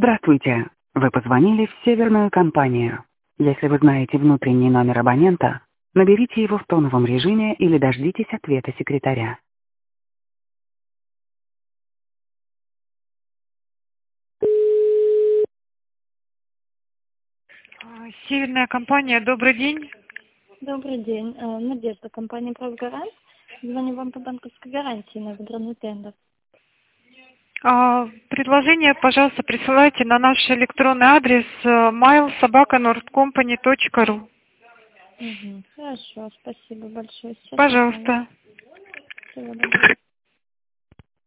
Здравствуйте. Вы позвонили в Северную компанию. Если вы знаете внутренний номер абонента, наберите его в тоновом режиме или дождитесь ответа секретаря. Северная компания, добрый день. Добрый день. Надежда, компания «Правгарант». Звоню вам по банковской гарантии на выигранный тендер. Предложение, пожалуйста, присылайте на наш электронный адрес mail@nordcompany.ru. Хорошо, спасибо большое. Сейчас отправлю. Пожалуйста. Всего доброго.